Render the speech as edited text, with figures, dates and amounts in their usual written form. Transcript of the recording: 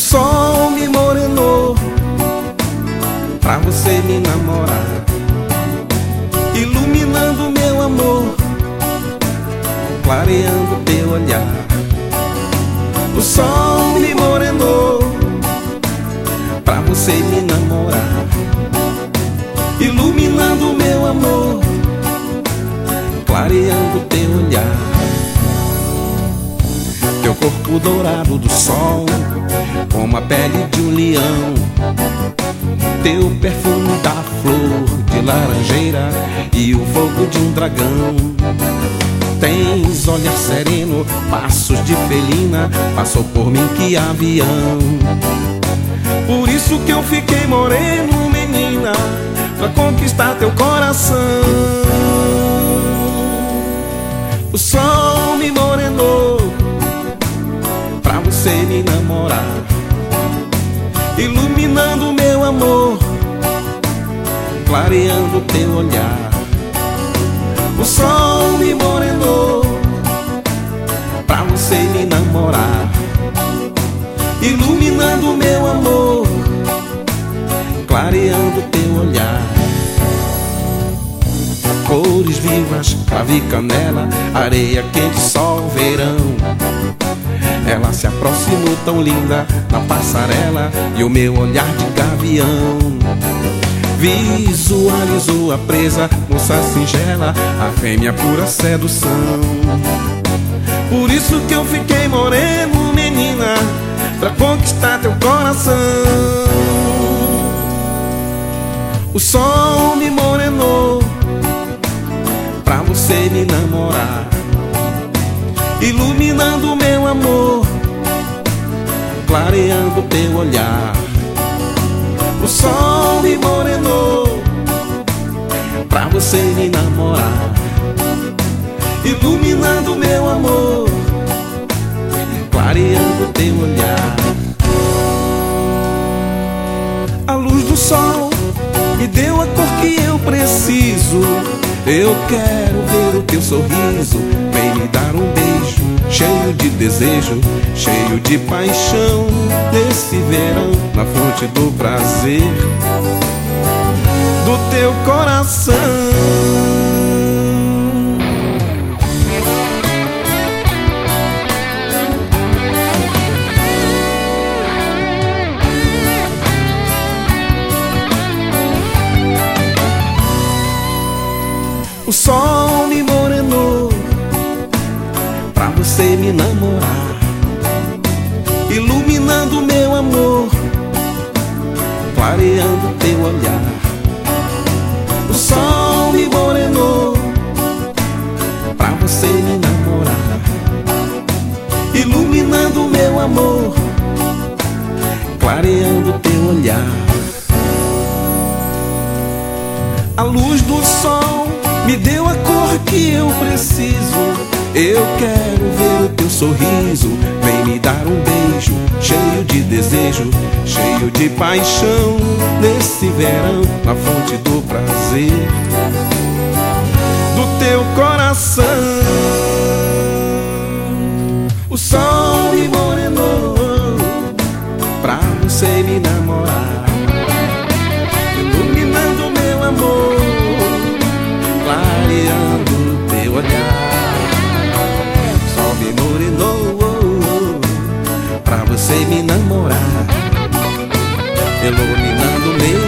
sol me morenou pra você me namorar, iluminando meu amor, clareando teu olhar. O sol me morenou pra você me namorar, iluminando meu amor, clareando teu olhar. Teu corpo dourado do sol, como a pele de um leão, teu perfume da flor de laranjeira e o fogo de um dragão. Tens olhar sereno, passos de felina, passou por mim que avião. Por isso que eu fiquei moreno, menina, pra conquistar teu coração. O sol me morenou pra você me namorar, iluminando meu amor, clareando teu olhar. O sol me morenou pra você me namorar, iluminando meu amor, clareando teu olhar. Cores vivas, cravo e canela, areia quente, sol, verão. Ela se aproximou tão linda na passarela e o meu olhar de gavião visualizou a presa, moça singela, a fêmea pura sedução. Por isso que eu fiquei moreno, menina, pra conquistar teu coração. O sol me morenou pra você me namorar, iluminando meu amor, clareando teu olhar. O sol me morenou pra você me namorar, iluminando meu amor, clareando teu olhar. A luz do sol me deu a cor que eu preciso. Eu quero ver o teu sorriso, vem me dar um beijo, cheio de desejo, cheio de paixão, nesse verão, na fonte do prazer do teu coração. O sol me morenou pra você me namorar, iluminando meu amor, clareando teu olhar. O sol me morenou pra você me namorar, iluminando meu amor, clareando teu olhar. A luz do sol me deu a cor que eu preciso. Eu quero ver o teu sorriso, vem me dar um beijo, cheio de desejo, cheio de paixão, nesse verão, na fonte do prazer do teu coração. O sol me morenou pra você me namorar, iluminando meu amor, clareando teu olhar. Sol me morenou pra você me namorar, iluminando meu